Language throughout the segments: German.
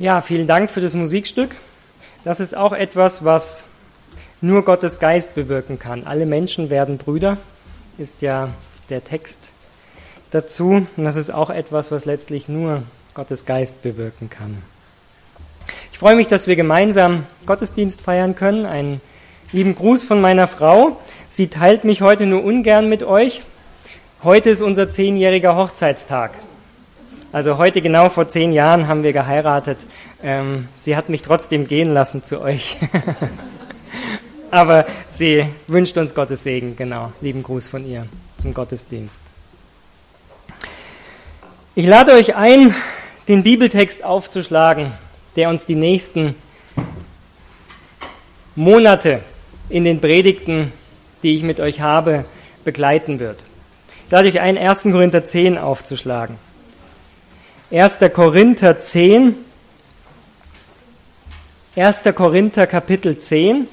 Ja, vielen Dank für das Musikstück. Das ist auch etwas, was nur Gottes Geist bewirken kann. Alle Menschen werden Brüder, ist ja der Text dazu. Und das ist auch etwas, was letztlich nur Gottes Geist bewirken kann. Ich freue mich, dass wir gemeinsam Gottesdienst feiern können. Einen lieben Gruß von meiner Frau. Sie teilt mich heute nur ungern mit euch. Heute ist unser 10-jähriger Hochzeitstag. Also heute genau vor 10 Jahren haben wir geheiratet. Sie hat mich trotzdem gehen lassen zu euch. Aber sie wünscht uns Gottes Segen, genau. Lieben Gruß von ihr zum Gottesdienst. Ich lade euch ein, den Bibeltext aufzuschlagen, der uns die nächsten Monate in den Predigten, die ich mit euch habe, begleiten wird. Ich lade euch ein, 1. Korinther 10 aufzuschlagen. 1. Korinther 10, 1. Korinther Kapitel 10.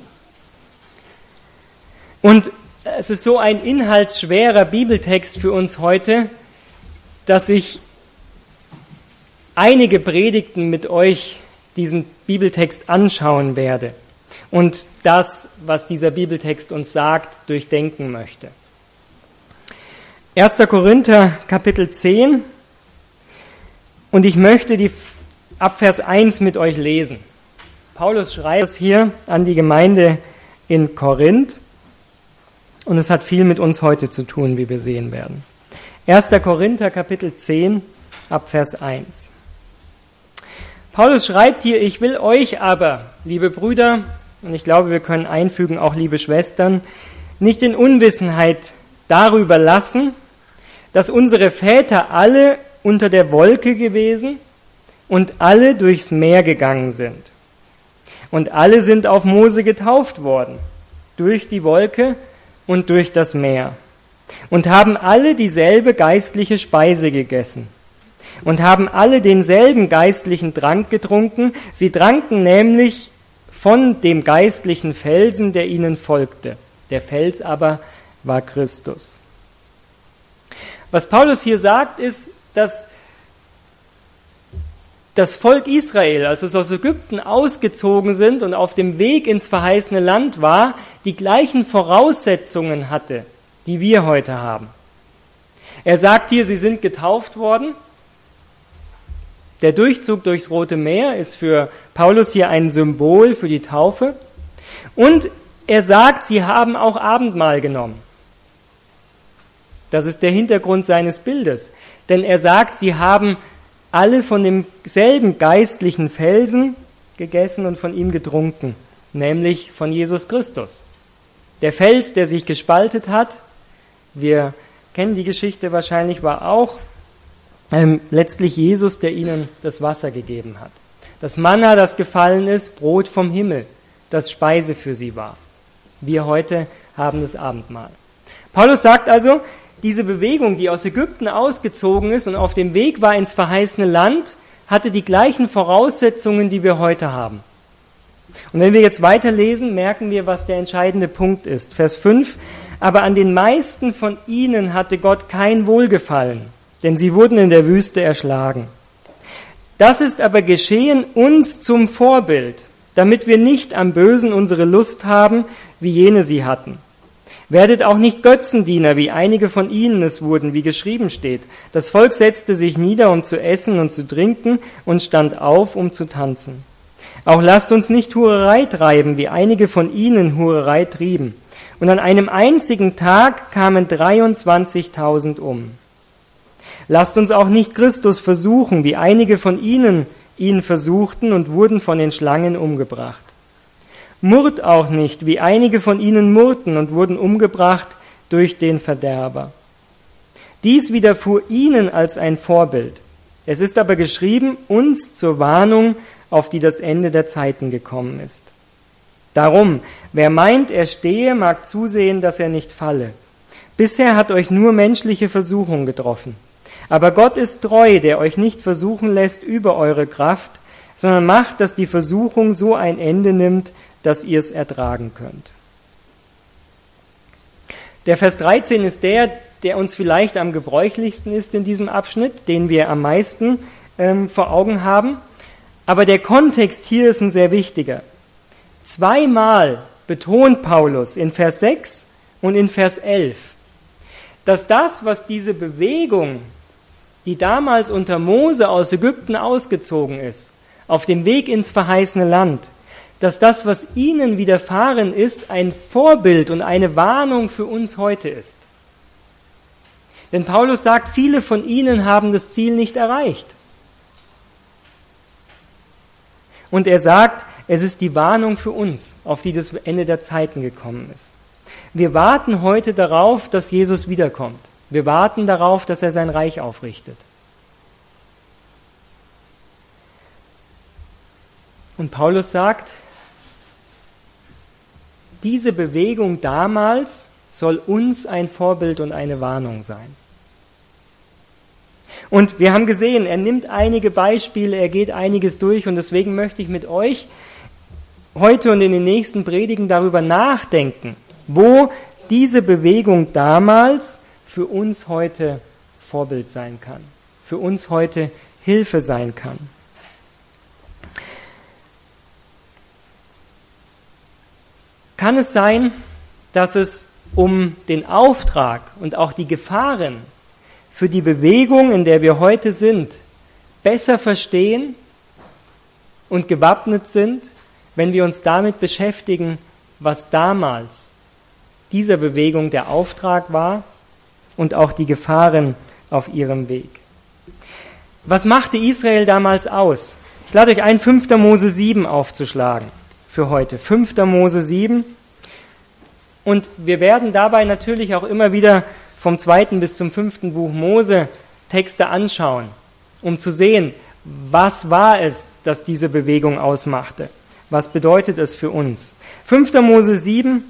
Und es ist so ein inhaltsschwerer Bibeltext für uns heute, dass ich einige Predigten mit euch diesen Bibeltext anschauen werde und das, was dieser Bibeltext uns sagt, durchdenken möchte. 1. Korinther Kapitel 10. Und ich möchte ab Vers 1 mit euch lesen. Paulus schreibt es hier an die Gemeinde in Korinth. Und es hat viel mit uns heute zu tun, wie wir sehen werden. 1. Korinther Kapitel 10 ab Vers 1. Paulus schreibt hier, ich will euch aber, liebe Brüder, und ich glaube, wir können einfügen, auch liebe Schwestern, nicht in Unwissenheit darüber lassen, dass unsere Väter alle unter der Wolke gewesen und alle durchs Meer gegangen sind. Und alle sind auf Mose getauft worden, durch die Wolke und durch das Meer. Und haben alle dieselbe geistliche Speise gegessen. Und haben alle denselben geistlichen Trank getrunken. Sie tranken nämlich von dem geistlichen Felsen, der ihnen folgte. Der Fels aber war Christus. Was Paulus hier sagt, ist, dass das Volk Israel, als es aus Ägypten ausgezogen sind und auf dem Weg ins verheißene Land war, die gleichen Voraussetzungen hatte, die wir heute haben. Er sagt hier, sie sind getauft worden. Der Durchzug durchs Rote Meer ist für Paulus hier ein Symbol für die Taufe. Und er sagt, sie haben auch Abendmahl genommen. Das ist der Hintergrund seines Bildes. Denn er sagt, sie haben alle von demselben geistlichen Felsen gegessen und von ihm getrunken, nämlich von Jesus Christus. Der Fels, der sich gespaltet hat, wir kennen die Geschichte wahrscheinlich, war auch letztlich Jesus, der ihnen das Wasser gegeben hat. Das Manna, das gefallen ist, Brot vom Himmel, das Speise für sie war. Wir heute haben das Abendmahl. Paulus sagt also, diese Bewegung, die aus Ägypten ausgezogen ist und auf dem Weg war ins verheißene Land, hatte die gleichen Voraussetzungen, die wir heute haben. Und wenn wir jetzt weiterlesen, merken wir, was der entscheidende Punkt ist. Vers 5, aber an den meisten von ihnen hatte Gott kein Wohlgefallen, denn sie wurden in der Wüste erschlagen. Das ist aber geschehen uns zum Vorbild, damit wir nicht am Bösen unsere Lust haben, wie jene sie hatten. Werdet auch nicht Götzendiener, wie einige von ihnen es wurden, wie geschrieben steht. Das Volk setzte sich nieder, um zu essen und zu trinken, und stand auf, um zu tanzen. Auch lasst uns nicht Hurerei treiben, wie einige von ihnen Hurerei trieben. Und an einem einzigen Tag kamen 23.000 um. Lasst uns auch nicht Christus versuchen, wie einige von ihnen ihn versuchten und wurden von den Schlangen umgebracht. Murrt auch nicht, wie einige von ihnen murrten und wurden umgebracht durch den Verderber. Dies widerfuhr ihnen als ein Vorbild. Es ist aber geschrieben, uns zur Warnung, auf die das Ende der Zeiten gekommen ist. Darum, wer meint, er stehe, mag zusehen, dass er nicht falle. Bisher hat euch nur menschliche Versuchung getroffen. Aber Gott ist treu, der euch nicht versuchen lässt über eure Kraft, sondern macht, dass die Versuchung so ein Ende nimmt, dass ihr es ertragen könnt. Der Vers 13 ist der uns vielleicht am gebräuchlichsten ist in diesem Abschnitt, den wir am meisten vor Augen haben. Aber der Kontext hier ist ein sehr wichtiger. Zweimal betont Paulus in Vers 6 und in Vers 11, dass das, was diese Bewegung, die damals unter Mose aus Ägypten ausgezogen ist, auf dem Weg ins verheißene Land, dass das, was ihnen widerfahren ist, ein Vorbild und eine Warnung für uns heute ist. Denn Paulus sagt, viele von ihnen haben das Ziel nicht erreicht. Und er sagt, es ist die Warnung für uns, auf die das Ende der Zeiten gekommen ist. Wir warten heute darauf, dass Jesus wiederkommt. Wir warten darauf, dass er sein Reich aufrichtet. Und Paulus sagt, diese Bewegung damals soll uns ein Vorbild und eine Warnung sein. Und wir haben gesehen, er nimmt einige Beispiele, er geht einiges durch und deswegen möchte ich mit euch heute und in den nächsten Predigen darüber nachdenken, wo diese Bewegung damals für uns heute Vorbild sein kann, für uns heute Hilfe sein kann. Kann es sein, dass es um den Auftrag und auch die Gefahren für die Bewegung, in der wir heute sind, besser verstehen und gewappnet sind, wenn wir uns damit beschäftigen, was damals dieser Bewegung der Auftrag war und auch die Gefahren auf ihrem Weg? Was machte Israel damals aus? Ich lade euch ein, 5. Mose 7 aufzuschlagen für heute. 5. Mose 7. Und wir werden dabei natürlich auch immer wieder vom 2. bis zum 5. Buch Mose Texte anschauen, um zu sehen, was war es, das diese Bewegung ausmachte. Was bedeutet es für uns? 5. Mose 7,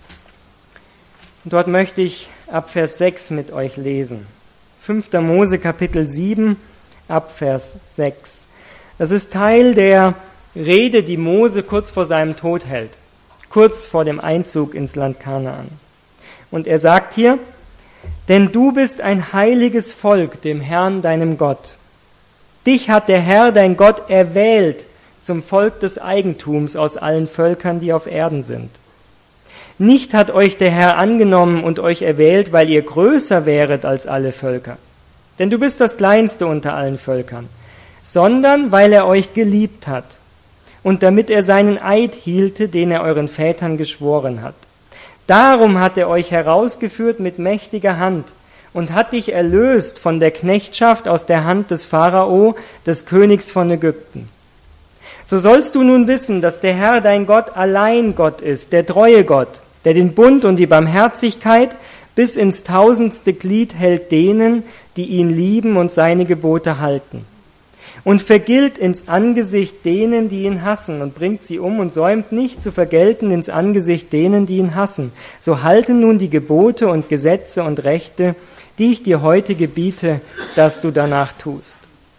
dort möchte ich ab Vers 6 mit euch lesen. 5. Mose Kapitel 7, ab Vers 6. Das ist Teil der Rede, die Mose kurz vor seinem Tod hält, kurz vor dem Einzug ins Land Kanaan. Und er sagt hier, denn du bist ein heiliges Volk dem Herrn, deinem Gott. Dich hat der Herr, dein Gott, erwählt zum Volk des Eigentums aus allen Völkern, die auf Erden sind. Nicht hat euch der Herr angenommen und euch erwählt, weil ihr größer wäret als alle Völker, denn du bist das Kleinste unter allen Völkern, sondern weil er euch geliebt hat und damit er seinen Eid hielte, den er euren Vätern geschworen hat. Darum hat er euch herausgeführt mit mächtiger Hand und hat dich erlöst von der Knechtschaft aus der Hand des Pharao, des Königs von Ägypten. So sollst du nun wissen, dass der Herr dein Gott allein Gott ist, der treue Gott, der den Bund und die Barmherzigkeit bis ins 1000. Glied hält denen, die ihn lieben und seine Gebote halten. Und vergilt ins Angesicht denen, die ihn hassen, und bringt sie um und säumt nicht zu vergelten ins Angesicht denen, die ihn hassen. So halte nun die Gebote und Gesetze und Rechte, die ich dir heute gebiete, dass du danach tust.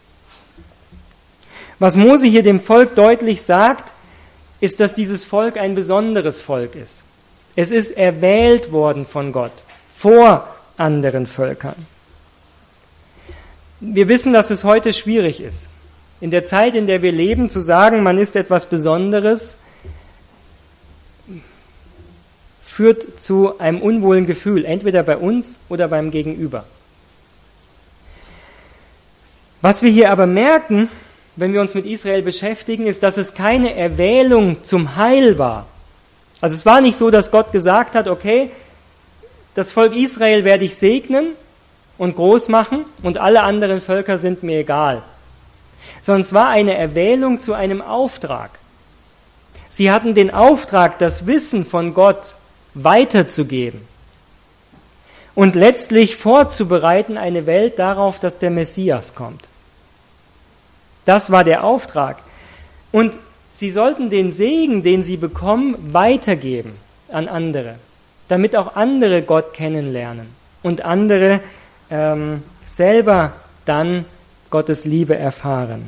Was Mose hier dem Volk deutlich sagt, ist, dass dieses Volk ein besonderes Volk ist. Es ist erwählt worden von Gott vor anderen Völkern. Wir wissen, dass es heute schwierig ist. In der Zeit, in der wir leben, zu sagen, man ist etwas Besonderes, führt zu einem unwohlen Gefühl, entweder bei uns oder beim Gegenüber. Was wir hier aber merken, wenn wir uns mit Israel beschäftigen, ist, dass es keine Erwählung zum Heil war. Also es war nicht so, dass Gott gesagt hat, okay, das Volk Israel werde ich segnen und groß machen und alle anderen Völker sind mir egal. Sondern es war eine Erwählung zu einem Auftrag. Sie hatten den Auftrag, das Wissen von Gott weiterzugeben und letztlich vorzubereiten eine Welt darauf, dass der Messias kommt. Das war der Auftrag. Und sie sollten den Segen, den sie bekommen, weitergeben an andere, damit auch andere Gott kennenlernen und andere selber dann Gottes Liebe erfahren.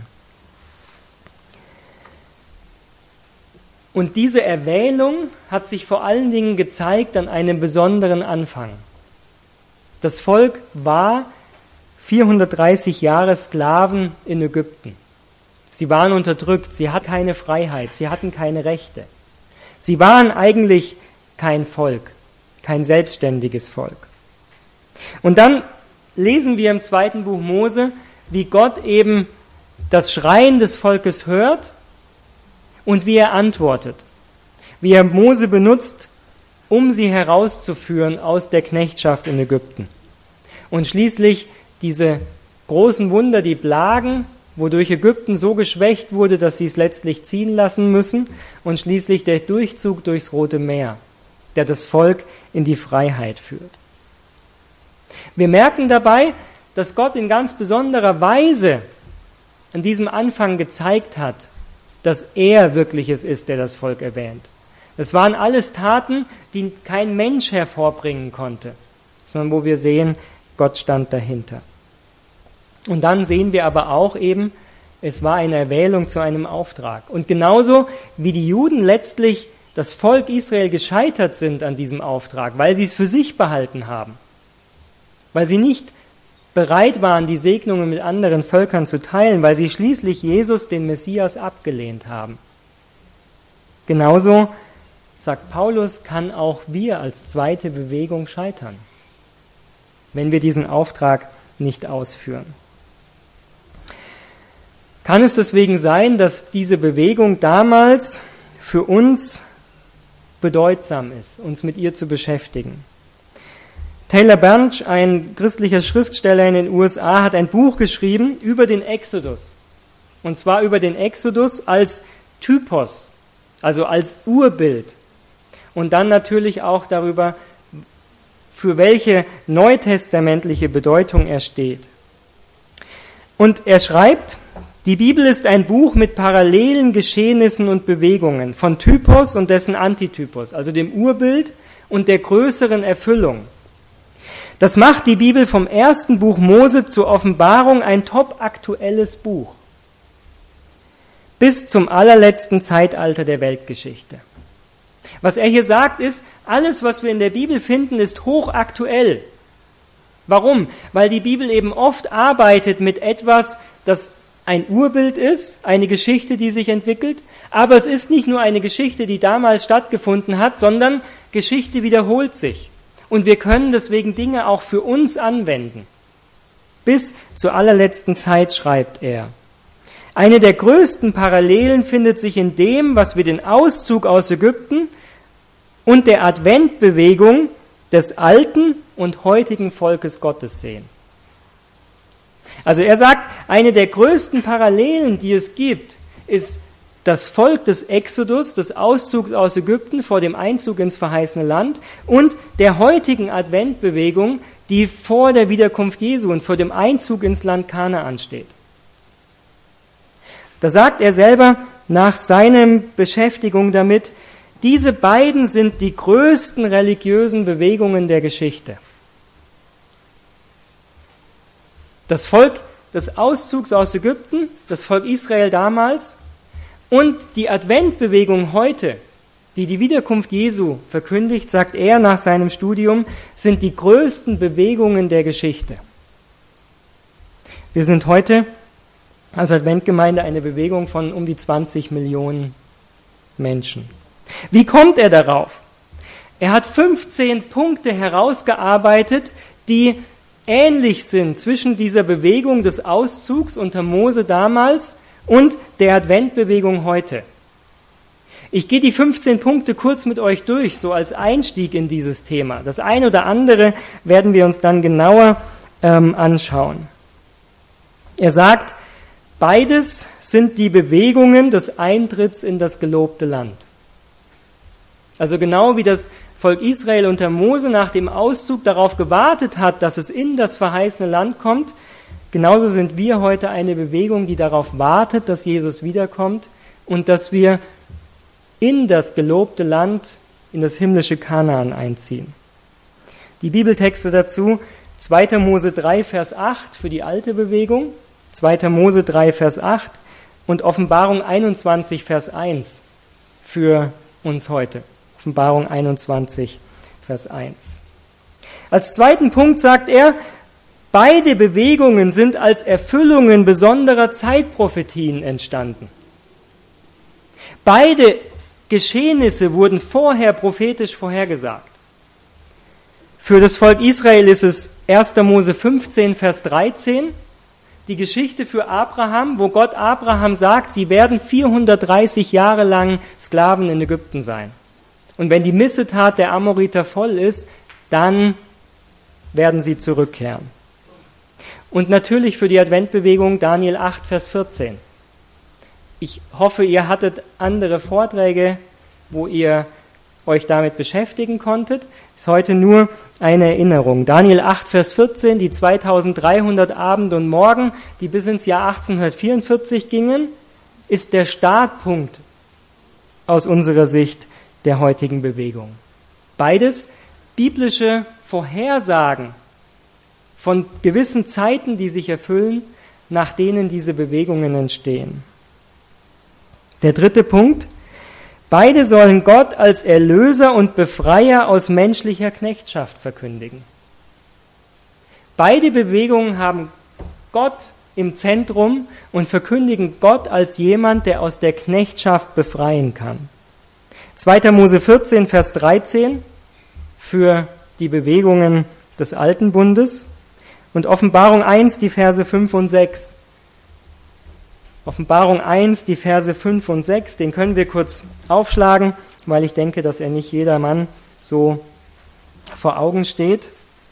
Und diese Erwählung hat sich vor allen Dingen gezeigt an einem besonderen Anfang. Das Volk war 430 Jahre Sklaven in Ägypten. Sie waren unterdrückt, sie hatten keine Freiheit, sie hatten keine Rechte. Sie waren eigentlich kein Volk, kein selbstständiges Volk. Und dann lesen wir im 2. Buch Mose, wie Gott eben das Schreien des Volkes hört und wie er antwortet. Wie er Mose benutzt, um sie herauszuführen aus der Knechtschaft in Ägypten. Und schließlich diese großen Wunder, die Plagen, wodurch Ägypten so geschwächt wurde, dass sie es letztlich ziehen lassen müssen. Und schließlich der Durchzug durchs Rote Meer, der das Volk in die Freiheit führt. Wir merken dabei, dass Gott in ganz besonderer Weise an diesem Anfang gezeigt hat, dass er wirklich es ist, der das Volk erwähnt. Es waren alles Taten, die kein Mensch hervorbringen konnte, sondern wo wir sehen, Gott stand dahinter. Und dann sehen wir aber auch eben, es war eine Erwählung zu einem Auftrag. Und genauso wie die Juden letztlich das Volk Israel gescheitert sind an diesem Auftrag, weil sie es für sich behalten haben, weil sie nicht bereit waren, die Segnungen mit anderen Völkern zu teilen, weil sie schließlich Jesus, den Messias, abgelehnt haben. Genauso, sagt Paulus, kann auch wir als zweite Bewegung scheitern, wenn wir diesen Auftrag nicht ausführen. Kann es deswegen sein, dass diese Bewegung damals für uns bedeutsam ist, uns mit ihr zu beschäftigen? Taylor Bunch, ein christlicher Schriftsteller in den USA, hat ein Buch geschrieben über den Exodus. Und zwar über den Exodus als Typos, also als Urbild. Und dann natürlich auch darüber, für welche neutestamentliche Bedeutung er steht. Und er schreibt, die Bibel ist ein Buch mit parallelen Geschehnissen und Bewegungen, von Typos und dessen Antitypos, also dem Urbild und der größeren Erfüllung. Das macht die Bibel vom ersten Buch Mose zur Offenbarung ein topaktuelles Buch. Bis zum allerletzten Zeitalter der Weltgeschichte. Was er hier sagt ist, alles, was wir in der Bibel finden, ist hochaktuell. Warum? Weil die Bibel eben oft arbeitet mit etwas, das ein Urbild ist, eine Geschichte, die sich entwickelt, aber es ist nicht nur eine Geschichte, die damals stattgefunden hat, sondern Geschichte wiederholt sich. Und wir können deswegen Dinge auch für uns anwenden. Bis zur allerletzten Zeit, schreibt er. Eine der größten Parallelen findet sich in dem, was wir den Auszug aus Ägypten und der Adventbewegung des alten und heutigen Volkes Gottes sehen. Also er sagt, eine der größten Parallelen, die es gibt, ist das Volk des Exodus, des Auszugs aus Ägypten vor dem Einzug ins verheißene Land und der heutigen Adventbewegung, die vor der Wiederkunft Jesu und vor dem Einzug ins Land Kanaan steht. Da sagt er selber nach seiner Beschäftigung damit, diese beiden sind die größten religiösen Bewegungen der Geschichte. Das Volk des Auszugs aus Ägypten, das Volk Israel damals und die Adventbewegung heute, die die Wiederkunft Jesu verkündigt, sagt er nach seinem Studium, sind die größten Bewegungen der Geschichte. Wir sind heute als Adventgemeinde eine Bewegung von um die 20 Millionen Menschen. Wie kommt er darauf? Er hat 15 Punkte herausgearbeitet, die ähnlich sind zwischen dieser Bewegung des Auszugs unter Mose damals und der Adventbewegung heute. Ich gehe die 15 Punkte kurz mit euch durch, so als Einstieg in dieses Thema. Das eine oder andere werden wir uns dann genauer anschauen. Er sagt, beides sind die Bewegungen des Eintritts in das gelobte Land. Also genau wie das Volk Israel unter Mose nach dem Auszug darauf gewartet hat, dass es in das verheißene Land kommt, genauso sind wir heute eine Bewegung, die darauf wartet, dass Jesus wiederkommt und dass wir in das gelobte Land, in das himmlische Kanaan einziehen. Die Bibeltexte dazu, 2. Mose 3, Vers 8 für die alte Bewegung, 2. Mose 3, Vers 8 und Offenbarung 21, Vers 1 für uns heute. Offenbarung 21, Vers 1. Als zweiten Punkt sagt er, Beide Bewegungen sind als Erfüllungen besonderer Zeitprophetien entstanden. Beide Geschehnisse wurden vorher prophetisch vorhergesagt. Für das Volk Israel ist es 1. Mose 15, Vers 13, die Geschichte für Abraham, wo Gott Abraham sagt, sie werden 430 Jahre lang Sklaven in Ägypten sein. Und wenn die Missetat der Amoriter voll ist, dann werden sie zurückkehren. Und natürlich für die Adventbewegung Daniel 8, Vers 14. Ich hoffe, ihr hattet andere Vorträge, wo ihr euch damit beschäftigen konntet. Ist heute nur eine Erinnerung. Daniel 8, Vers 14, die 2300 Abend und Morgen, die bis ins Jahr 1844 gingen, ist der Startpunkt aus unserer Sicht der heutigen Bewegung. Beides biblische Vorhersagen von gewissen Zeiten, die sich erfüllen, nach denen diese Bewegungen entstehen. Der dritte Punkt: Beide sollen Gott als Erlöser und Befreier aus menschlicher Knechtschaft verkündigen. Beide Bewegungen haben Gott im Zentrum und verkündigen Gott als jemand, der aus der Knechtschaft befreien kann. 2. Mose 14, Vers 13 für die Bewegungen des Alten Bundes und Offenbarung 1, die Verse 5 und 6. Offenbarung 1, die Verse 5 und 6, den können wir kurz aufschlagen, weil ich denke, dass er nicht jedermann so vor Augen steht.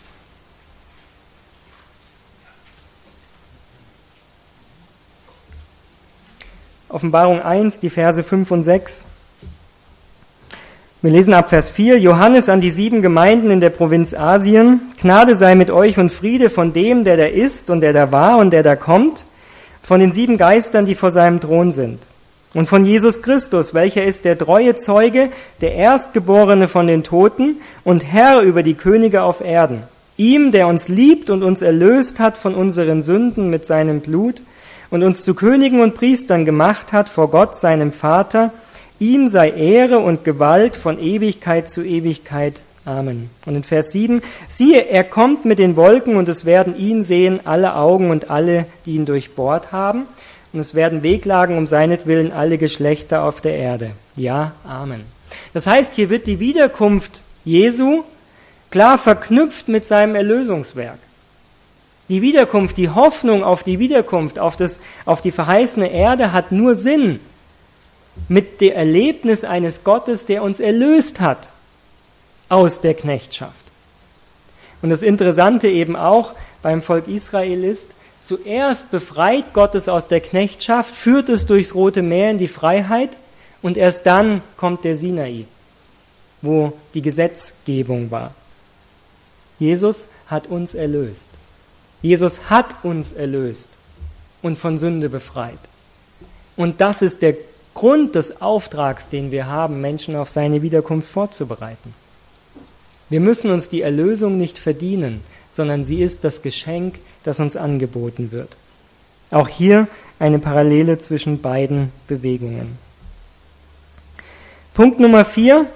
Offenbarung 1, die Verse 5 und 6. Wir lesen ab Vers 4, Johannes an die 7 Gemeinden in der Provinz Asien, Gnade sei mit euch und Friede von dem, der da ist und der da war und der da kommt, von den 7 Geistern, die vor seinem Thron sind. Und von Jesus Christus, welcher ist der treue Zeuge, der Erstgeborene von den Toten und Herr über die Könige auf Erden. Ihm, der uns liebt und uns erlöst hat von unseren Sünden mit seinem Blut und uns zu Königen und Priestern gemacht hat vor Gott, seinem Vater. Ihm sei Ehre und Gewalt von Ewigkeit zu Ewigkeit. Amen. Und in Vers 7, siehe, er kommt mit den Wolken und es werden ihn sehen, alle Augen und alle, die ihn durchbohrt haben. Und es werden wehklagen um seinetwillen alle Geschlechter auf der Erde. Ja, Amen. Das heißt, hier wird die Wiederkunft Jesu klar verknüpft mit seinem Erlösungswerk. Die Wiederkunft, die Hoffnung auf die Wiederkunft, auf die verheißene Erde hat nur Sinn mit dem Erlebnis eines Gottes, der uns erlöst hat aus der Knechtschaft. Und das Interessante eben auch beim Volk Israel ist, zuerst befreit Gott es aus der Knechtschaft, führt es durchs Rote Meer in die Freiheit und erst dann kommt der Sinai, wo die Gesetzgebung war. Jesus hat uns erlöst. Jesus hat uns erlöst und von Sünde befreit. Und das ist der Grund des Auftrags, den wir haben, Menschen auf seine Wiederkunft vorzubereiten. Wir müssen uns die Erlösung nicht verdienen, sondern sie ist das Geschenk, das uns angeboten wird. Auch hier eine Parallele zwischen beiden Bewegungen. Punkt Nummer 4.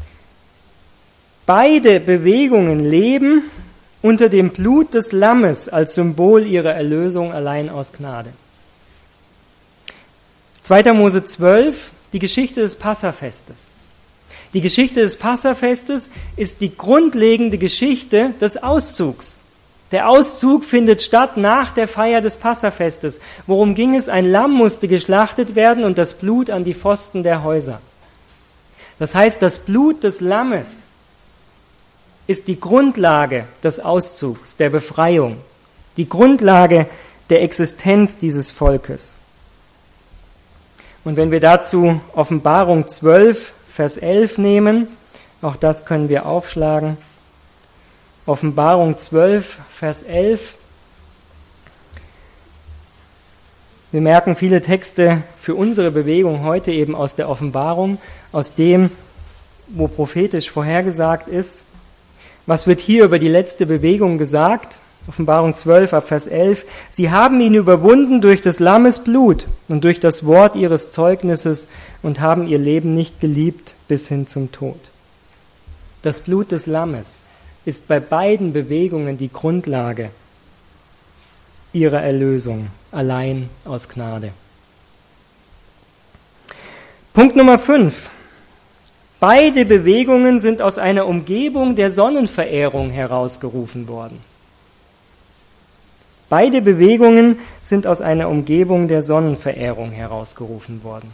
Beide Bewegungen leben unter dem Blut des Lammes als Symbol ihrer Erlösung allein aus Gnade. 2. Mose 12, die Geschichte des Passafestes. Die Geschichte des Passafestes ist die grundlegende Geschichte des Auszugs. Der Auszug findet statt nach der Feier des Passafestes. Worum ging es? Ein Lamm musste geschlachtet werden und das Blut an die Pfosten der Häuser. Das heißt, das Blut des Lammes ist die Grundlage des Auszugs, der Befreiung, die Grundlage der Existenz dieses Volkes. Und wenn wir dazu Offenbarung 12, Vers 11 nehmen, auch das können wir aufschlagen. Offenbarung 12, Vers 11. Wir merken viele Texte für unsere Bewegung heute eben aus der Offenbarung, aus dem, wo prophetisch vorhergesagt ist. Was wird hier über die letzte Bewegung gesagt? Offenbarung 12, ab Vers 11. Sie haben ihn überwunden durch des Lammes Blut und durch das Wort ihres Zeugnisses und haben ihr Leben nicht geliebt bis hin zum Tod. Das Blut des Lammes ist bei beiden Bewegungen die Grundlage ihrer Erlösung, allein aus Gnade. Punkt Nummer 5. Beide Bewegungen sind aus einer Umgebung der Sonnenverehrung herausgerufen worden. Beide Bewegungen sind aus einer Umgebung der Sonnenverehrung herausgerufen worden.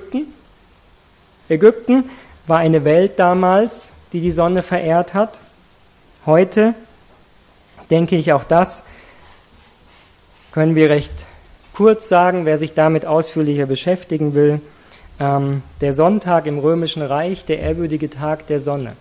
Ägypten war eine Welt damals, die die Sonne verehrt hat. Heute, denke ich, auch das können wir recht kurz sagen, wer sich damit ausführlicher beschäftigen will. Der Sonntag im Römischen Reich, der ehrwürdige Tag der Sonne.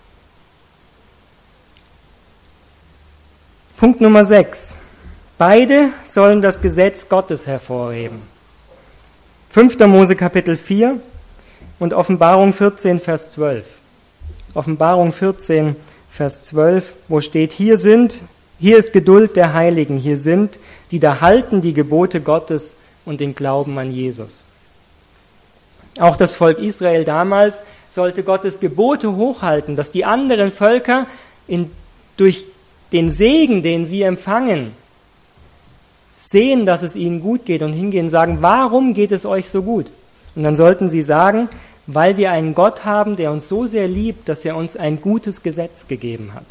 Punkt Nummer 6. Beide sollen das Gesetz Gottes hervorheben. 5. Mose Kapitel 4 und Offenbarung 14, Vers 12. Offenbarung 14, Vers 12, wo steht, hier ist Geduld der Heiligen, hier sind, die da halten die Gebote Gottes und den Glauben an Jesus. Auch das Volk Israel damals sollte Gottes Gebote hochhalten, dass die anderen Völker durch den Segen, den sie empfangen, sehen, dass es ihnen gut geht und hingehen und sagen, warum geht es euch so gut? Und dann sollten sie sagen, weil wir einen Gott haben, der uns so sehr liebt, dass er uns ein gutes Gesetz gegeben hat.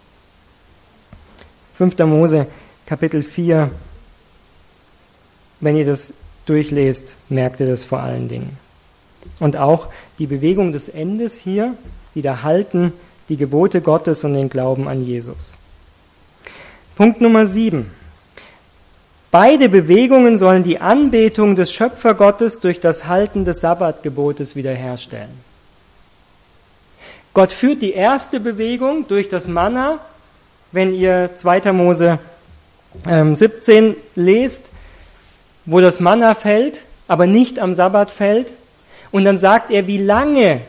5. Mose, Kapitel 4, wenn ihr das durchlest, merkt ihr das vor allen Dingen. Und auch die Bewegung des Endes hier, die da halten, die Gebote Gottes und den Glauben an Jesus. Punkt Nummer 7. Beide Bewegungen sollen die Anbetung des Schöpfergottes durch das Halten des Sabbatgebotes wiederherstellen. Gott führt die erste Bewegung durch das Manna, wenn ihr 2. Mose 17 lest, wo das Manna fällt, aber nicht am Sabbat fällt. Und dann sagt er, wie lange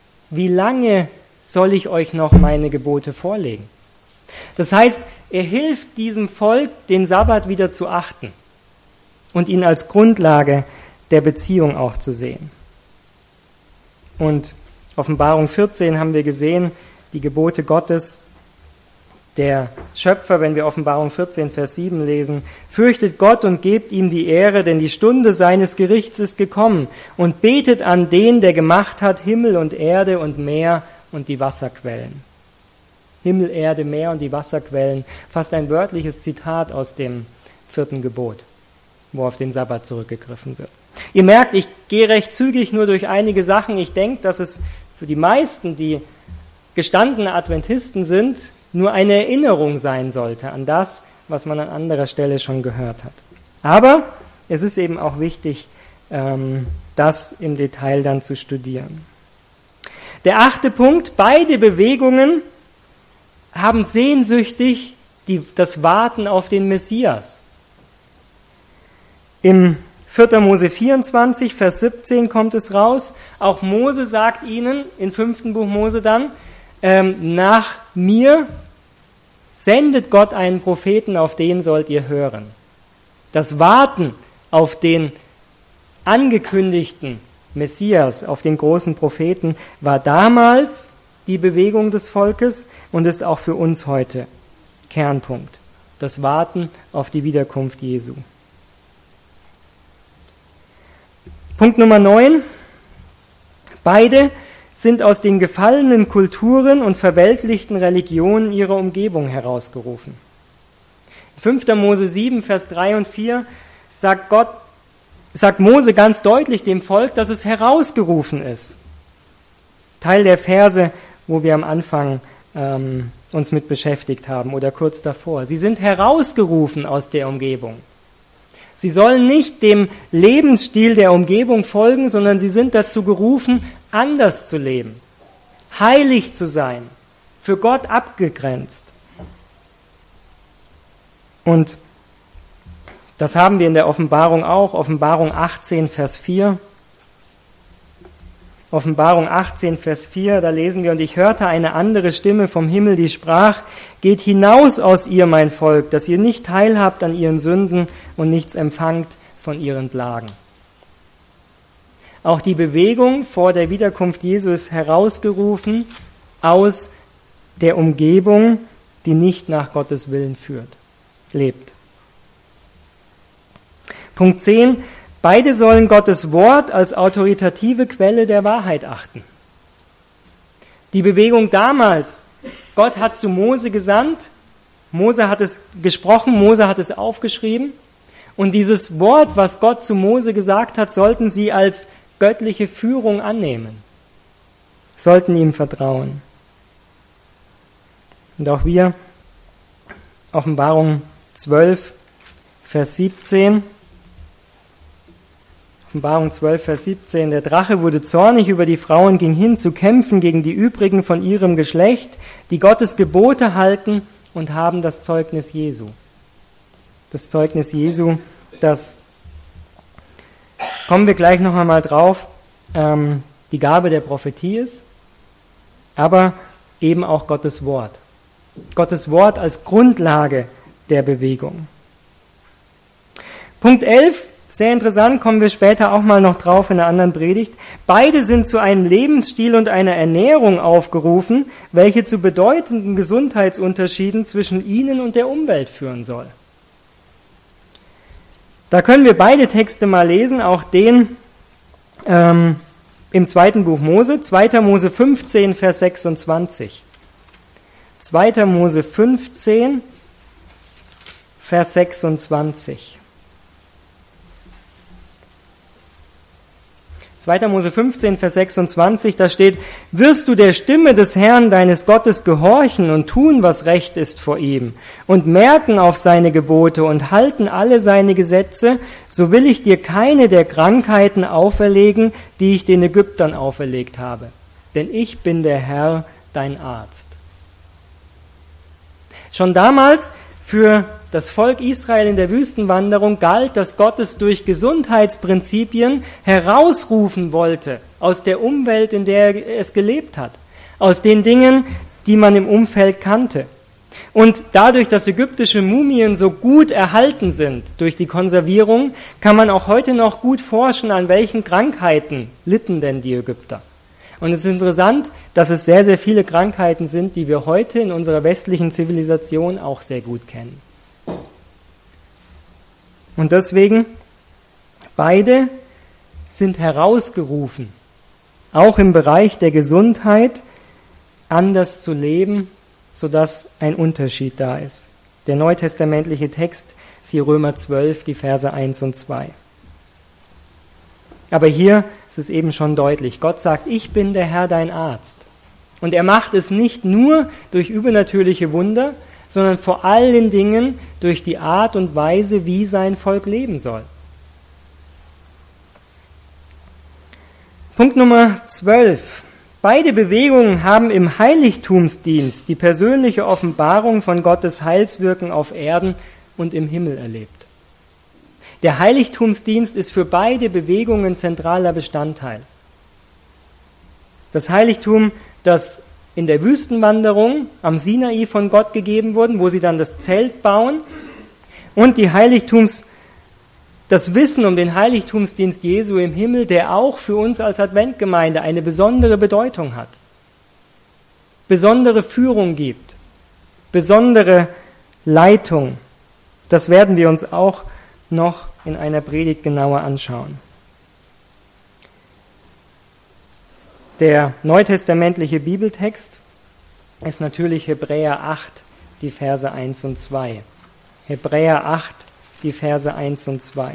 soll ich euch noch meine Gebote vorlegen? Das heißt, er hilft diesem Volk, den Sabbat wieder zu achten und ihn als Grundlage der Beziehung auch zu sehen. Und Offenbarung 14 haben wir gesehen, die Gebote Gottes, der Schöpfer, wenn wir Offenbarung 14, Vers 7 lesen, fürchtet Gott und gebt ihm die Ehre, denn die Stunde seines Gerichts ist gekommen, und betet an den, der gemacht hat Himmel und Erde und Meer und die Wasserquellen. Himmel, Erde, Meer und die Wasserquellen, fast ein wörtliches Zitat aus dem 4. Gebot, wo auf den Sabbat zurückgegriffen wird. Ihr merkt, ich gehe recht zügig nur durch einige Sachen. Ich denke, dass es für die meisten, die gestandene Adventisten sind, nur eine Erinnerung sein sollte an das, was man an anderer Stelle schon gehört hat. Aber es ist eben auch wichtig, das im Detail dann zu studieren. Der 8. Punkt, beide Bewegungen haben sehnsüchtig das Warten auf den Messias. Im 4. Mose 24, Vers 17 kommt es raus. Auch Mose sagt ihnen, im 5. Buch Mose dann, nach mir sendet Gott einen Propheten, auf den sollt ihr hören. Das Warten auf den angekündigten Messias, auf den großen Propheten, war damals die Bewegung des Volkes und ist auch für uns heute Kernpunkt. Das Warten auf die Wiederkunft Jesu. Punkt Nummer 9. Beide sind aus den gefallenen Kulturen und verweltlichten Religionen ihrer Umgebung herausgerufen. 5. Mose 7, Vers 3 und 4 sagt Mose ganz deutlich dem Volk, dass es herausgerufen ist. Teil der Verse, wo wir am Anfang uns mit beschäftigt haben oder kurz davor. Sie sind herausgerufen aus der Umgebung. Sie sollen nicht dem Lebensstil der Umgebung folgen, sondern sie sind dazu gerufen, anders zu leben, heilig zu sein, für Gott abgegrenzt. Und das haben wir in der Offenbarung auch, Offenbarung 18, Vers 4. Offenbarung 18, Vers 4, da lesen wir, und ich hörte eine andere Stimme vom Himmel, die sprach, geht hinaus aus ihr, mein Volk, dass ihr nicht teilhabt an ihren Sünden und nichts empfangt von ihren Plagen. Auch die Bewegung vor der Wiederkunft Jesu ist herausgerufen aus der Umgebung, die nicht nach Gottes Willen lebt. Punkt 10. Beide sollen Gottes Wort als autoritative Quelle der Wahrheit achten. Die Bewegung damals, Gott hat zu Mose gesandt, Mose hat es gesprochen, Mose hat es aufgeschrieben. Und dieses Wort, was Gott zu Mose gesagt hat, sollten sie als göttliche Führung annehmen, sollten ihm vertrauen. Und auch wir, Offenbarung 12, Vers 17. Offenbarung 12, Vers 17. Der Drache wurde zornig über die Frauen, ging hin zu kämpfen gegen die übrigen von ihrem Geschlecht, die Gottes Gebote halten und haben das Zeugnis Jesu. Das Zeugnis Jesu, das kommen wir gleich noch einmal drauf, die Gabe der Prophetie ist, aber eben auch Gottes Wort. Gottes Wort als Grundlage der Bewegung. Punkt 11, sehr interessant, kommen wir später auch mal noch drauf in einer anderen Predigt. Beide sind zu einem Lebensstil und einer Ernährung aufgerufen, welche zu bedeutenden Gesundheitsunterschieden zwischen ihnen und der Umwelt führen soll. Da können wir beide Texte mal lesen, auch den im zweiten Buch Mose, 2. Mose 15, Vers 26. 2. Mose 15, Vers 26. 2. Mose 15, Vers 26, da steht, wirst du der Stimme des Herrn deines Gottes gehorchen und tun, was recht ist vor ihm, und merken auf seine Gebote und halten alle seine Gesetze, so will ich dir keine der Krankheiten auferlegen, die ich den Ägyptern auferlegt habe. Denn ich bin der Herr, dein Arzt. Schon damals für das Volk Israel in der Wüstenwanderung galt, dass Gott es durch Gesundheitsprinzipien herausrufen wollte aus der Umwelt, in der es gelebt hat, aus den Dingen, die man im Umfeld kannte. Und dadurch, dass ägyptische Mumien so gut erhalten sind durch die Konservierung, kann man auch heute noch gut forschen, an welchen Krankheiten litten denn die Ägypter. Und es ist interessant, dass es sehr, sehr viele Krankheiten sind, die wir heute in unserer westlichen Zivilisation auch sehr gut kennen. Und deswegen, beide sind herausgerufen, auch im Bereich der Gesundheit anders zu leben, sodass ein Unterschied da ist. Der neutestamentliche Text ist hier Römer 12, die Verse 1 und 2. Aber hier ist es eben schon deutlich. Gott sagt, ich bin der Herr, dein Arzt. Und er macht es nicht nur durch übernatürliche Wunder, sondern vor allen Dingen durch die Art und Weise, wie sein Volk leben soll. Punkt Nummer 12. Beide Bewegungen haben im Heiligtumsdienst die persönliche Offenbarung von Gottes Heilswirken auf Erden und im Himmel erlebt. Der Heiligtumsdienst ist für beide Bewegungen zentraler Bestandteil. Das Heiligtum, das in der Wüstenwanderung am Sinai von Gott gegeben wurde, wo sie dann das Zelt bauen, und das Wissen um den Heiligtumsdienst Jesu im Himmel, der auch für uns als Adventgemeinde eine besondere Bedeutung hat, besondere Führung gibt, besondere Leitung. Das werden wir uns auch noch in einer Predigt genauer anschauen. Der neutestamentliche Bibeltext ist natürlich Hebräer 8, die Verse 1 und 2. Hebräer 8, die Verse 1 und 2.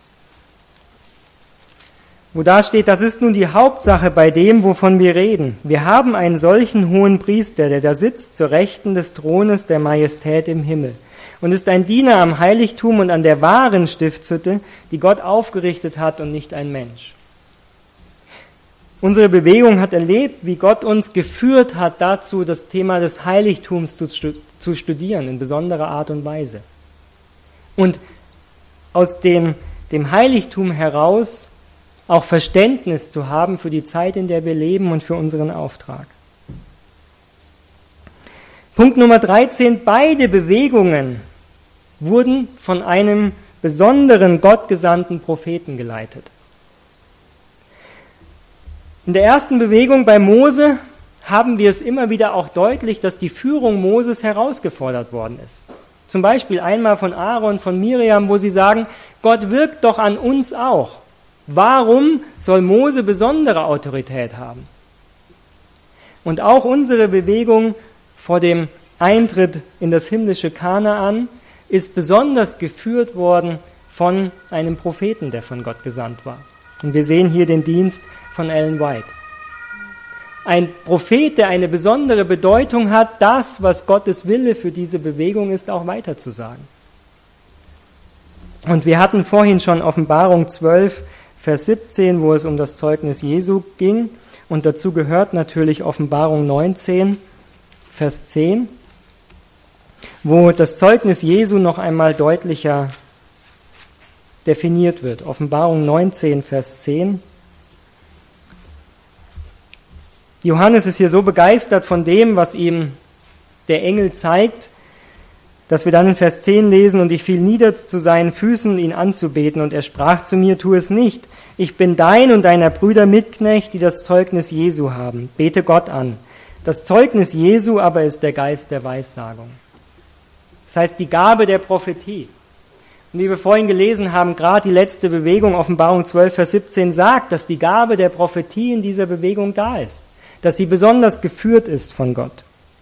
Wo da steht, das ist nun die Hauptsache bei dem, wovon wir reden. Wir haben einen solchen hohen Priester, der da sitzt zur Rechten des Thrones der Majestät im Himmel und ist ein Diener am Heiligtum und an der wahren Stiftshütte, die Gott aufgerichtet hat und nicht ein Mensch. Unsere Bewegung hat erlebt, wie Gott uns geführt hat dazu, das Thema des Heiligtums zu studieren, in besonderer Art und Weise. Und aus dem Heiligtum heraus auch Verständnis zu haben für die Zeit, in der wir leben und für unseren Auftrag. Punkt Nummer 13, beide Bewegungen wurden von einem besonderen gottgesandten Propheten geleitet. In der ersten Bewegung bei Mose haben wir es immer wieder auch deutlich, dass die Führung Moses herausgefordert worden ist. Zum Beispiel einmal von Aaron, von Miriam, wo sie sagen, Gott wirkt doch an uns auch. Warum soll Mose besondere Autorität haben? Und auch unsere Bewegung vor dem Eintritt in das himmlische Kanaan ist besonders geführt worden von einem Propheten, der von Gott gesandt war. Und wir sehen hier den Dienst von Ellen White. Ein Prophet, der eine besondere Bedeutung hat, das, was Gottes Wille für diese Bewegung ist, auch weiterzusagen. Und wir hatten vorhin schon Offenbarung 12, Vers 17, wo es um das Zeugnis Jesu ging. Und dazu gehört natürlich Offenbarung 19, Vers 10, wo das Zeugnis Jesu noch einmal deutlicher definiert wird. Offenbarung 19, Vers 10. Johannes ist hier so begeistert von dem, was ihm der Engel zeigt, dass wir dann in Vers 10 lesen, und ich fiel nieder zu seinen Füßen, ihn anzubeten, und er sprach zu mir, tu es nicht, ich bin dein und deiner Brüder Mitknecht, die das Zeugnis Jesu haben, bete Gott an. Das Zeugnis Jesu aber ist der Geist der Weissagung. Das heißt, die Gabe der Prophetie. Und wie wir vorhin gelesen haben, gerade die letzte Bewegung, Offenbarung 12, Vers 17, sagt, dass die Gabe der Prophetie in dieser Bewegung da ist, dass sie besonders geführt ist von Gott.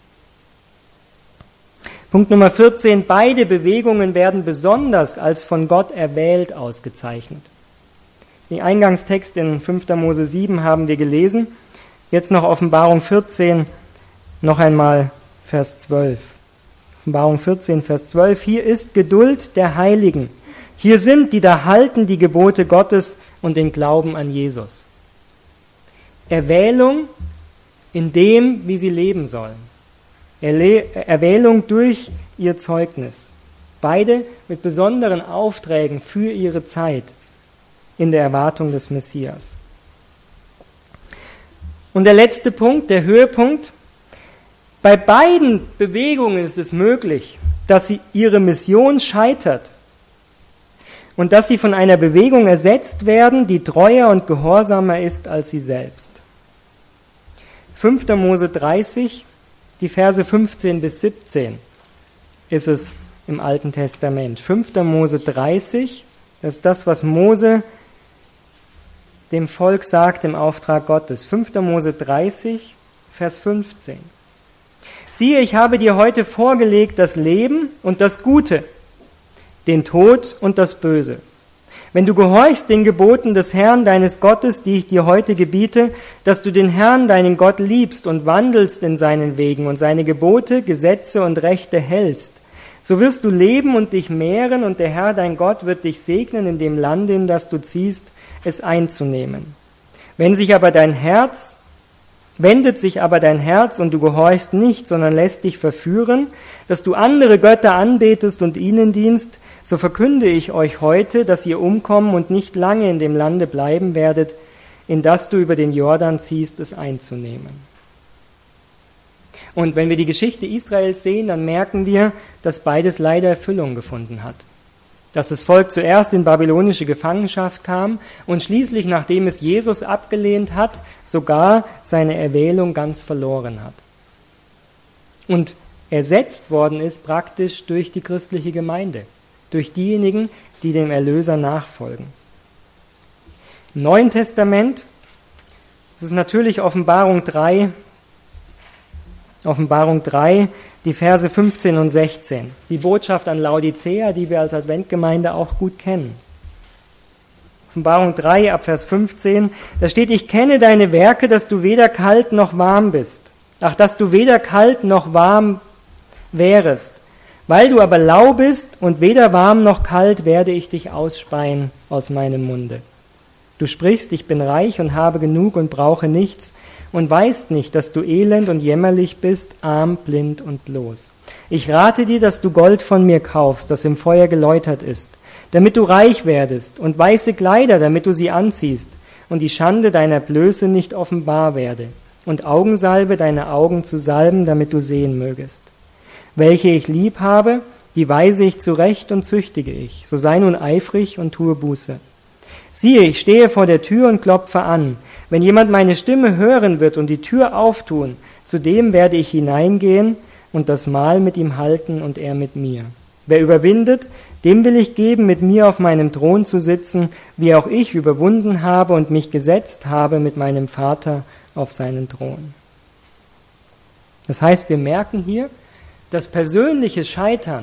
Punkt Nummer 14, beide Bewegungen werden besonders als von Gott erwählt ausgezeichnet. Den Eingangstext in 5. Mose 7 haben wir gelesen. Jetzt noch Offenbarung 14, noch einmal Vers 12. Offenbarung 14, Vers 12. Hier ist Geduld der Heiligen. Hier sind, die da halten die Gebote Gottes und den Glauben an Jesus. Erwählung in dem, wie sie leben sollen. Erwählung durch ihr Zeugnis. Beide mit besonderen Aufträgen für ihre Zeit in der Erwartung des Messias. Und der letzte Punkt, der Höhepunkt. Bei beiden Bewegungen ist es möglich, dass ihre Mission scheitert und dass sie von einer Bewegung ersetzt werden, die treuer und gehorsamer ist als sie selbst. 5. Mose 30, die Verse 15 bis 17 ist es im Alten Testament. 5. Mose 30, das ist das, was Mose dem Volk sagt im Auftrag Gottes. 5. Mose 30, Vers 15. Siehe, ich habe dir heute vorgelegt das Leben und das Gute, den Tod und das Böse. Wenn du gehorchst den Geboten des Herrn, deines Gottes, die ich dir heute gebiete, dass du den Herrn, deinen Gott, liebst und wandelst in seinen Wegen und seine Gebote, Gesetze und Rechte hältst, so wirst du leben und dich mehren, und der Herr, dein Gott, wird dich segnen in dem Land, in das du ziehst, es einzunehmen. Wendet sich aber dein Herz und du gehorchst nicht, sondern lässt dich verführen, dass du andere Götter anbetest und ihnen dienst, so verkünde ich euch heute, dass ihr umkommen und nicht lange in dem Lande bleiben werdet, in das du über den Jordan ziehst, es einzunehmen. Und wenn wir die Geschichte Israels sehen, dann merken wir, dass beides leider Erfüllung gefunden hat. Dass das Volk zuerst in babylonische Gefangenschaft kam und schließlich, nachdem es Jesus abgelehnt hat, sogar seine Erwählung ganz verloren hat. Und ersetzt worden ist praktisch durch die christliche Gemeinde, durch diejenigen, die dem Erlöser nachfolgen. Im Neuen Testament, das ist natürlich Offenbarung 3, die Verse 15 und 16. Die Botschaft an Laodicea, die wir als Adventgemeinde auch gut kennen. Offenbarung 3 ab Vers 15, da steht, ich kenne deine Werke, dass du weder kalt noch warm bist. Ach, dass du weder kalt noch warm wärest. Weil du aber lau bist und weder warm noch kalt, werde ich dich ausspeien aus meinem Munde. Du sprichst, ich bin reich und habe genug und brauche nichts, und weißt nicht, dass du elend und jämmerlich bist, arm, blind und los. Ich rate dir, dass du Gold von mir kaufst, das im Feuer geläutert ist, damit du reich werdest, und weiße Kleider, damit du sie anziehst, und die Schande deiner Blöße nicht offenbar werde, und Augensalbe deine Augen zu salben, damit du sehen mögest. Welche ich lieb habe, die weise ich zurecht und züchtige ich, so sei nun eifrig und tue Buße. Siehe, ich stehe vor der Tür und klopfe an. Wenn jemand meine Stimme hören wird und die Tür auftun, zu dem werde ich hineingehen und das Mahl mit ihm halten und er mit mir. Wer überwindet, dem will ich geben, mit mir auf meinem Thron zu sitzen, wie auch ich überwunden habe und mich gesetzt habe mit meinem Vater auf seinen Thron. Das heißt, wir merken hier, das persönliche Scheitern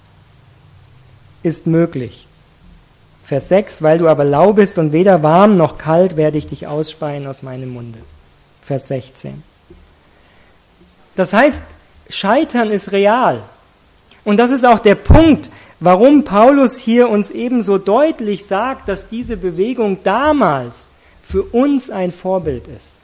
ist möglich. Vers 6, weil du aber lau bist und weder warm noch kalt, werde ich dich ausspeien aus meinem Munde. Vers 16. Das heißt, Scheitern ist real. Und das ist auch der Punkt, warum Paulus hier uns ebenso deutlich sagt, dass diese Bewegung damals für uns ein Vorbild ist.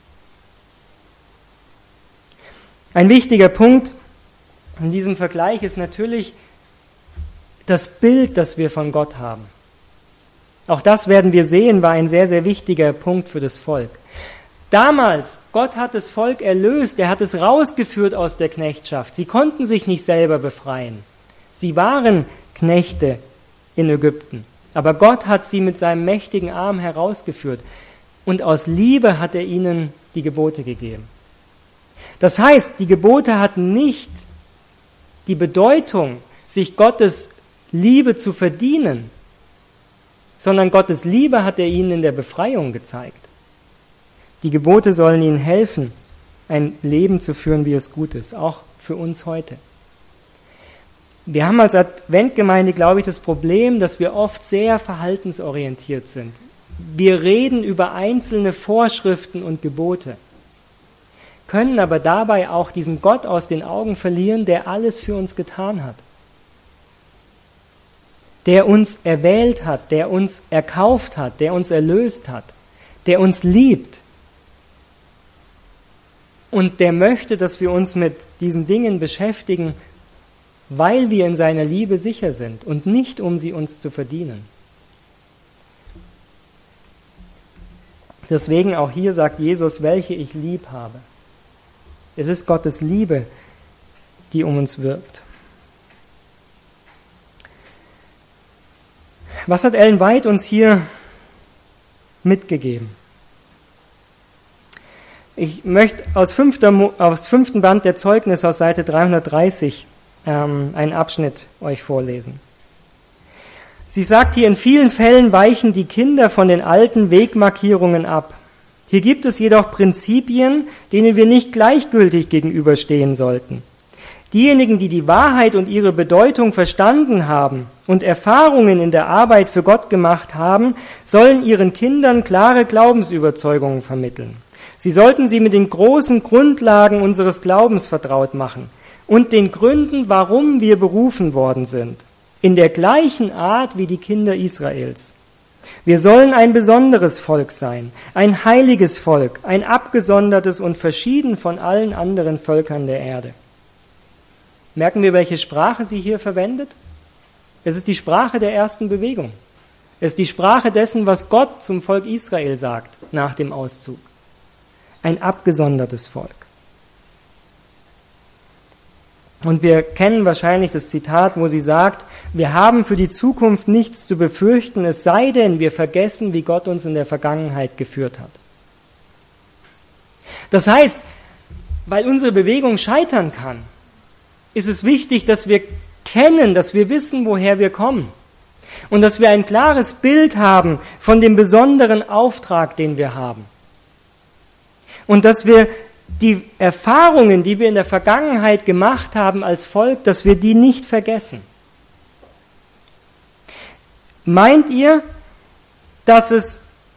Ein wichtiger Punkt in diesem Vergleich ist natürlich das Bild, das wir von Gott haben. Auch das werden wir sehen, war ein sehr, sehr wichtiger Punkt für das Volk. Damals, Gott hat das Volk erlöst, er hat es rausgeführt aus der Knechtschaft. Sie konnten sich nicht selber befreien. Sie waren Knechte in Ägypten. Aber Gott hat sie mit seinem mächtigen Arm herausgeführt. Und aus Liebe hat er ihnen die Gebote gegeben. Das heißt, die Gebote hatten nicht die Bedeutung, sich Gottes Liebe zu verdienen, sondern Gottes Liebe hat er ihnen in der Befreiung gezeigt. Die Gebote sollen ihnen helfen, ein Leben zu führen, wie es gut ist, auch für uns heute. Wir haben als Adventgemeinde, glaube ich, das Problem, dass wir oft sehr verhaltensorientiert sind. Wir reden über einzelne Vorschriften und Gebote, können aber dabei auch diesen Gott aus den Augen verlieren, der alles für uns getan hat, der uns erwählt hat, der uns erkauft hat, der uns erlöst hat, der uns liebt und der möchte, dass wir uns mit diesen Dingen beschäftigen, weil wir in seiner Liebe sicher sind und nicht, um sie uns zu verdienen. Deswegen auch hier sagt Jesus, welche ich lieb habe. Es ist Gottes Liebe, die um uns wirbt. Was hat Ellen White uns hier mitgegeben? Ich möchte aus 5. Band der Zeugnis aus Seite 330 einen Abschnitt euch vorlesen. Sie sagt hier, in vielen Fällen weichen die Kinder von den alten Wegmarkierungen ab. Hier gibt es jedoch Prinzipien, denen wir nicht gleichgültig gegenüberstehen sollten. Diejenigen, die die Wahrheit und ihre Bedeutung verstanden haben und Erfahrungen in der Arbeit für Gott gemacht haben, sollen ihren Kindern klare Glaubensüberzeugungen vermitteln. Sie sollten sie mit den großen Grundlagen unseres Glaubens vertraut machen und den Gründen, warum wir berufen worden sind, in der gleichen Art wie die Kinder Israels. Wir sollen ein besonderes Volk sein, ein heiliges Volk, ein abgesondertes und verschieden von allen anderen Völkern der Erde. Merken wir, welche Sprache sie hier verwendet? Es ist die Sprache der ersten Bewegung. Es ist die Sprache dessen, was Gott zum Volk Israel sagt nach dem Auszug. Ein abgesondertes Volk. Und wir kennen wahrscheinlich das Zitat, wo sie sagt, wir haben für die Zukunft nichts zu befürchten, es sei denn, wir vergessen, wie Gott uns in der Vergangenheit geführt hat. Das heißt, weil unsere Bewegung scheitern kann, ist es wichtig, dass wir kennen, dass wir wissen, woher wir kommen. Und dass wir ein klares Bild haben von dem besonderen Auftrag, den wir haben. Und dass wir die Erfahrungen, die wir in der Vergangenheit gemacht haben als Volk, dass wir die nicht vergessen. Meint ihr, dass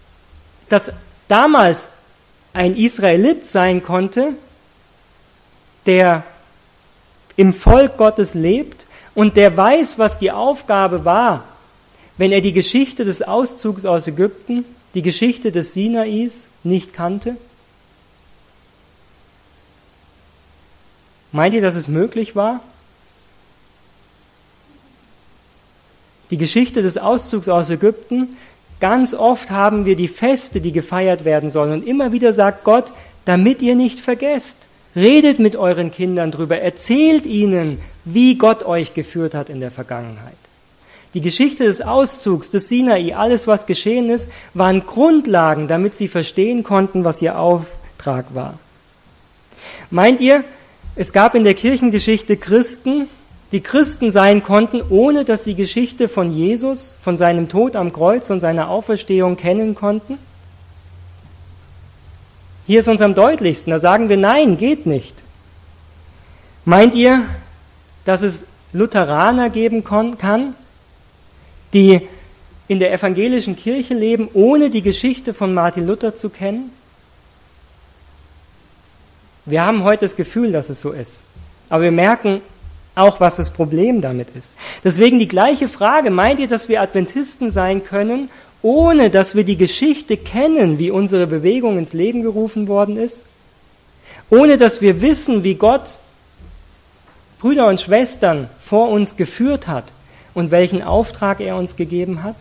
damals ein Israelit sein konnte, der im Volk Gottes lebt und der weiß, was die Aufgabe war, wenn er die Geschichte des Auszugs aus Ägypten, die Geschichte des Sinais nicht kannte? Meint ihr, dass es möglich war? Die Geschichte des Auszugs aus Ägypten, ganz oft haben wir die Feste, die gefeiert werden sollen. Und immer wieder sagt Gott, damit ihr nicht vergesst, redet mit euren Kindern drüber, erzählt ihnen, wie Gott euch geführt hat in der Vergangenheit. Die Geschichte des Auszugs, des Sinai, alles was geschehen ist, waren Grundlagen, damit sie verstehen konnten, was ihr Auftrag war. Meint ihr, es gab in der Kirchengeschichte Christen, die Christen sein konnten, ohne dass sie Geschichte von Jesus, von seinem Tod am Kreuz und seiner Auferstehung kennen konnten? Hier ist uns am deutlichsten, da sagen wir, nein, geht nicht. Meint ihr, dass es Lutheraner geben kann, die in der evangelischen Kirche leben, ohne die Geschichte von Martin Luther zu kennen? Wir haben heute das Gefühl, dass es so ist. Aber wir merken auch, was das Problem damit ist. Deswegen die gleiche Frage, meint ihr, dass wir Adventisten sein können, ohne dass wir die Geschichte kennen, wie unsere Bewegung ins Leben gerufen worden ist? Ohne dass wir wissen, wie Gott Brüder und Schwestern vor uns geführt hat und welchen Auftrag er uns gegeben hat?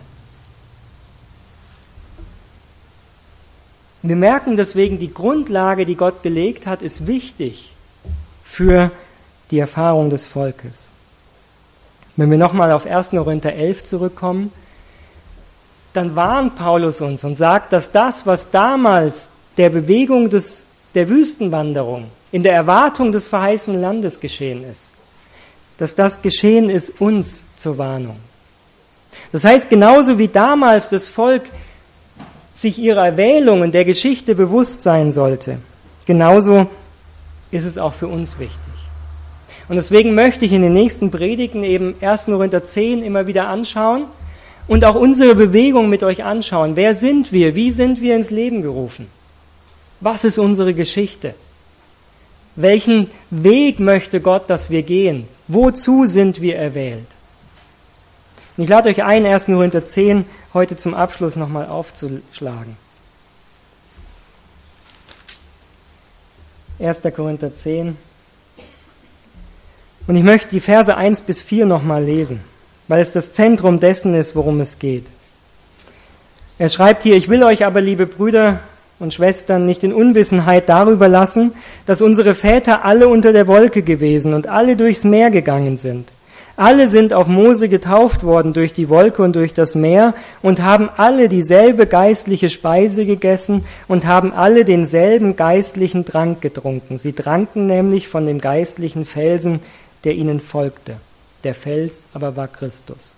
Wir merken deswegen, die Grundlage, die Gott gelegt hat, ist wichtig für die Erfahrung des Volkes. Wenn wir nochmal auf 1. Korinther 11 zurückkommen, dann warnt Paulus uns und sagt, dass das, was damals der Bewegung der Wüstenwanderung in der Erwartung des verheißenen Landes geschehen ist, dass das geschehen ist uns zur Warnung. Das heißt, genauso wie damals das Volk sich ihrer Erwählung in der Geschichte bewusst sein sollte, genauso ist es auch für uns wichtig. Und deswegen möchte ich in den nächsten Predigten eben 1. Korinther 10 immer wieder anschauen und auch unsere Bewegung mit euch anschauen. Wer sind wir? Wie sind wir ins Leben gerufen? Was ist unsere Geschichte? Welchen Weg möchte Gott, dass wir gehen? Wozu sind wir erwählt? Und ich lade euch ein, 1. Korinther 10 heute zum Abschluss nochmal aufzuschlagen. 1. Korinther 10. Und ich möchte die Verse 1 bis 4 nochmal lesen, weil es das Zentrum dessen ist, worum es geht. Er schreibt hier, ich will euch aber, liebe Brüder und Schwestern, nicht in Unwissenheit darüber lassen, dass unsere Väter alle unter der Wolke gewesen und alle durchs Meer gegangen sind. Alle sind auf Mose getauft worden durch die Wolke und durch das Meer und haben alle dieselbe geistliche Speise gegessen und haben alle denselben geistlichen Trank getrunken. Sie tranken nämlich von dem geistlichen Felsen, der ihnen folgte. Der Fels aber war Christus.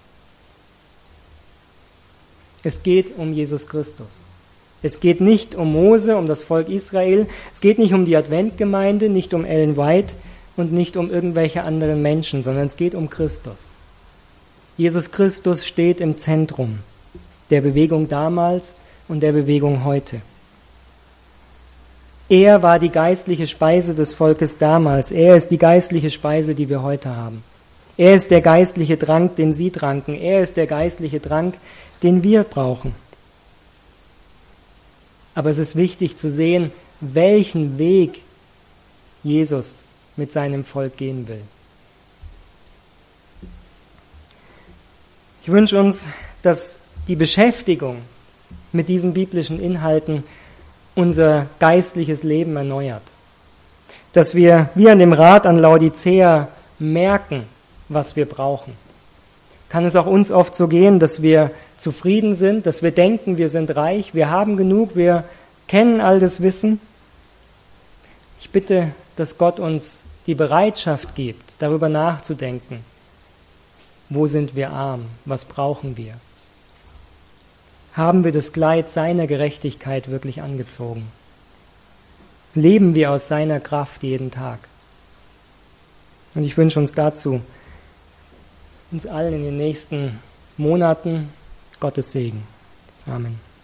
Es geht um Jesus Christus. Es geht nicht um Mose, um das Volk Israel. Es geht nicht um die Adventgemeinde, nicht um Ellen White und nicht um irgendwelche anderen Menschen, sondern es geht um Christus. Jesus Christus steht im Zentrum der Bewegung damals und der Bewegung heute. Er war die geistliche Speise des Volkes damals. Er ist die geistliche Speise, die wir heute haben. Er ist der geistliche Trank, den sie tranken. Er ist der geistliche Trank, den wir brauchen. Aber es ist wichtig zu sehen, welchen Weg Jesus mit seinem Volk gehen will. Ich wünsche uns, dass die Beschäftigung mit diesen biblischen Inhalten unser geistliches Leben erneuert. Dass wir, wie an dem Rat an Laodicea, merken, was wir brauchen. Kann es auch uns oft so gehen, dass wir zufrieden sind, dass wir denken, wir sind reich, wir haben genug, wir kennen all das Wissen? Ich bitte, dass Gott uns die Bereitschaft gibt, darüber nachzudenken. Wo sind wir arm? Was brauchen wir? Haben wir das Kleid seiner Gerechtigkeit wirklich angezogen? Leben wir aus seiner Kraft jeden Tag? Und ich wünsche uns dazu, uns allen in den nächsten Monaten Gottes Segen. Amen.